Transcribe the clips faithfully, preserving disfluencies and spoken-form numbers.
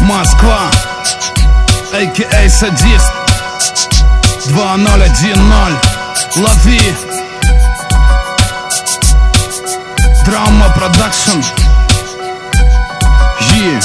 Москва, а ка а Садист. Два ноль один ноль. Лови. Драма Продакшн. Yeah.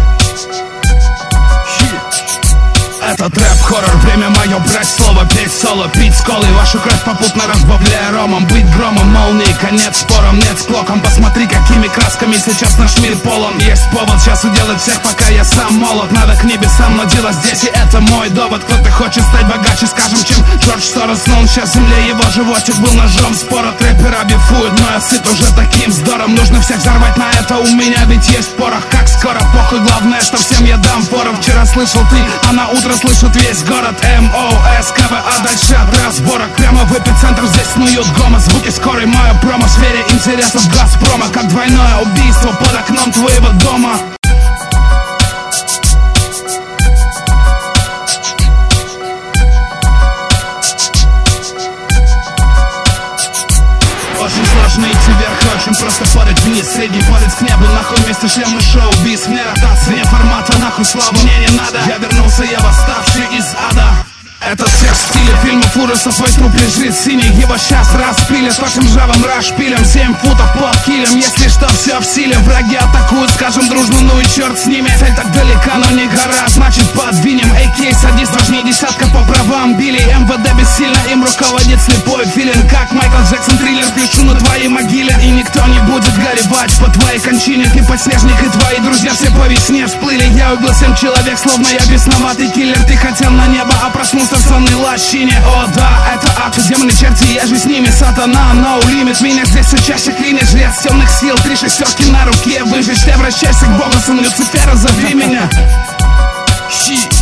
Этот рэп, хоррор, время мое брать слово, петь соло, пить с колой, вашу кровь попутно разбавляя ромом. Быть громом, молнией, конец спором, нет склоком. Посмотри, какими красками сейчас наш мир полон. Есть повод сейчас уделать всех, пока я сам молод. Надо к небесам, но дело здесь, и это мой довод. Кто-то хочет стать богаче, скажем, чем Джордж Сорос, но он сейчас в земле, его животик был ножом спора. Рэпера бифуют, но я сыт уже таким здором. Нужно всех взорвать на это, у меня ведь есть порох. Как скоро, похуй, главное, что всем я дам фору. Вчера слышал ты, а на утро слышит весь город. эм о эс ка вэ, а дальше от разборок. Прямо в эпицентр здесь снуют гома. Звуки скорой, мое промо в сфере интересов Газпрома. Как двойное убийство под окном твоего дома. Очень сложно идти вверх, очень просто падать вниз. Средний палец к небу, нахуй вместе шлем и шоу-биз. Мне ротация, вне формата, нахуй славы мне не надо. Я вернулся, я восставший из ада. Этот всех в стиле фильмов ужасов, твой труп лежит синий. Его сейчас распилят, вашим жавым рашпилем. Семь футов под килем, если что, все в силе. Враги атакуют, скажем дружно, ну и черт с ними. Цель так далека, но не гора, значит подвинем. а ка а Садист важнее десятка по правам били. эм вэ дэ бессильно, им руководит слепой филин. Как Майкл Джексон, триллер, пишу на твоей могиле. И никто не будет горевать по твоей кончине. Ты подснежник, и твои друзья все по весне всплыли. Я убил семь человек, словно я бесноватый киллер. Ты хотел на небо, а проснулся в сонной лощине. О да, это ад, демоны, черти, я же с ними. Сатана, no limit, меня здесь все чаще клинит. Жрец темных сил, три шестерки на руке. Выжить, ты обращайся к Богу, сын Люцифера, зови меня. Щи.